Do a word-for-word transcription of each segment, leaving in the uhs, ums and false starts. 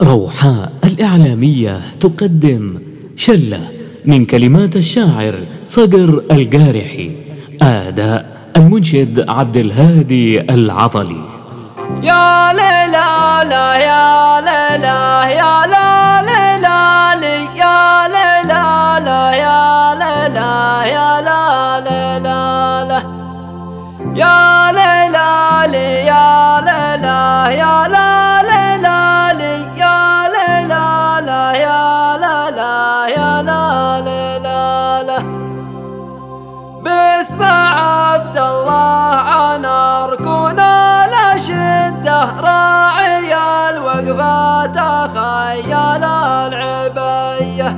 روحاء الإعلامية تقدم شلة من كلمات الشاعر صقر القارحي، أداء المنشد عبد الهادي العطلي. يا ليلى لا يا ليلى يا لا ليلى لي يا ليلى لا يا ليلى يا لا ليلى لا يا ليلى لي يا ليلى يا لا ليلى لي يا ليلى لا يا ليلى يا لا ليلى لا باسم عبد الله عنا ركونا لا شده راعي الوقفة تخيل العبية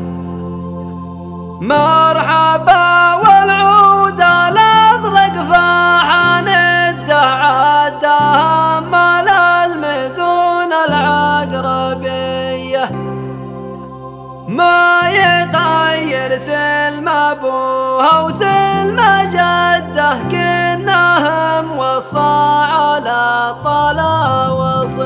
مرحبا والعود الازرق فحن الدعاده مال المزون العقربية ما يغير سلم ابوها وسلم جده كنهم وصى على طلا وصي